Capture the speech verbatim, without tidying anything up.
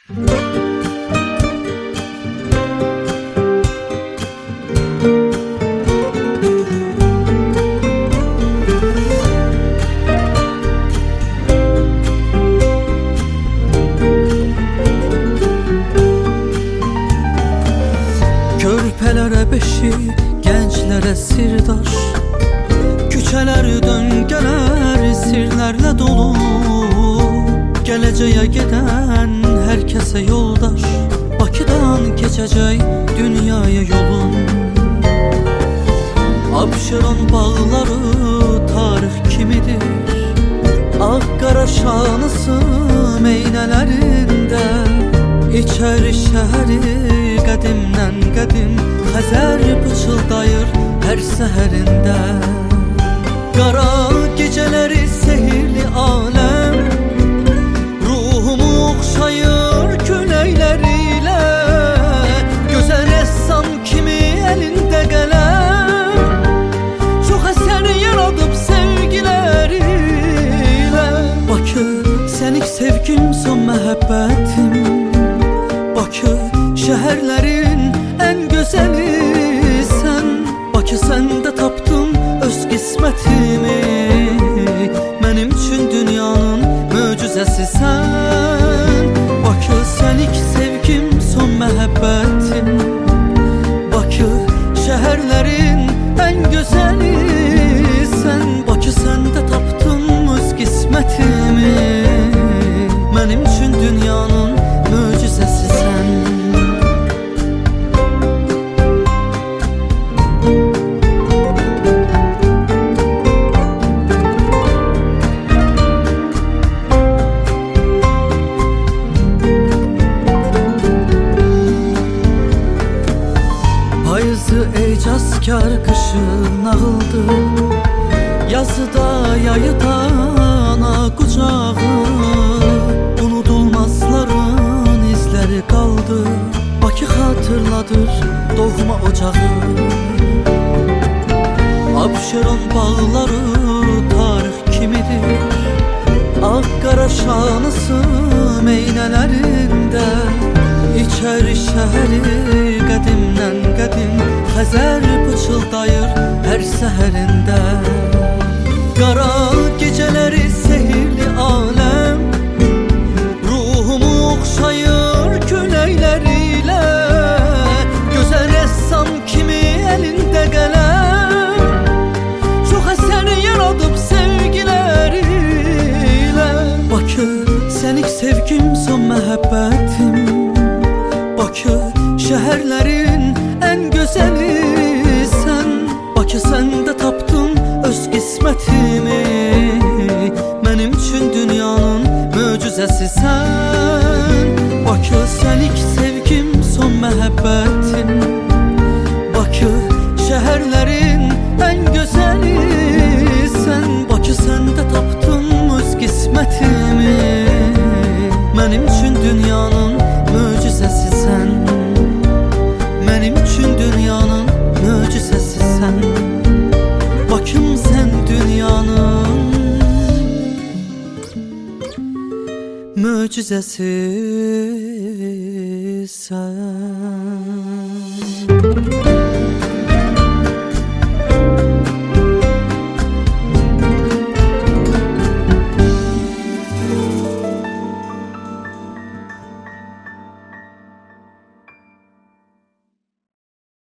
Körpelere beşi, gençlere sirdaş, küçeler döngələr sirlerle dolu. Geleceğe giden herkese yoldaş, Bakıdan geçecek dünyaya yolun. Abşeron bağları tarih kimidir, Akkara şanısı meynelerinde. İçeri şehri qədimdən qədim, Xəzər pıçıldayır her səhərində. Qara geceleri sehirli alem, ruhumu oxşayır küləyleriyle. Gözəl rəssam kimi elinde qələm, çox əsər yaradıb sevgileriyle. Bakı, sənik sevgim, son məhəbbətim. Bakı, şehirlerin en güzeli sen. Bakı, sende taptım öz qismətimi. Mənim üçün dünyanın möcüzəsi sen. Bakı, sənik sevgim, son məhəbbətim. Bakı, şehirlerin en güzeli sen. Bakı, sende taptım öz qismətimi. Mənim üçün dünyanın möcüzəsi sen. Payızı ecazkar, kışı nağıldı. Yazıda yayıda ana kucağı, unudulmazların izleri kaldı. Bakı hatırladır doğma ocağı. Abşeron bağları tarih kimidir, Akkara şanısı meynelerinde. İçeri şehri qədimdən qədim, Xəzər pıçıldayır her səhərində. Qara geceleri sehirli alem, ruhumu oxşayır küləyleriyle. Gözəl rəssam kimi elinde qələm, çox əsər yaradıb sevgileriyle. Bakı, sənik sevgim, son məhəbbətim. Bakı, şehirlerin en güzeli sen. Bakı, sende taptım öz qismətimi. Mənim üçün dünyanın möcüzəsi sen. Bakı, sənik sevgim, son məhəbbətim. Bakı, şehirlerin en güzeli sen. Bakı, sende taptım öz qismətimi. Mənim üçün dünyanın möcüzəsi sen. Mənim üçün dünyanın möcüzəsi sen. Bakım, sen dünyanın möcüzəsi sen.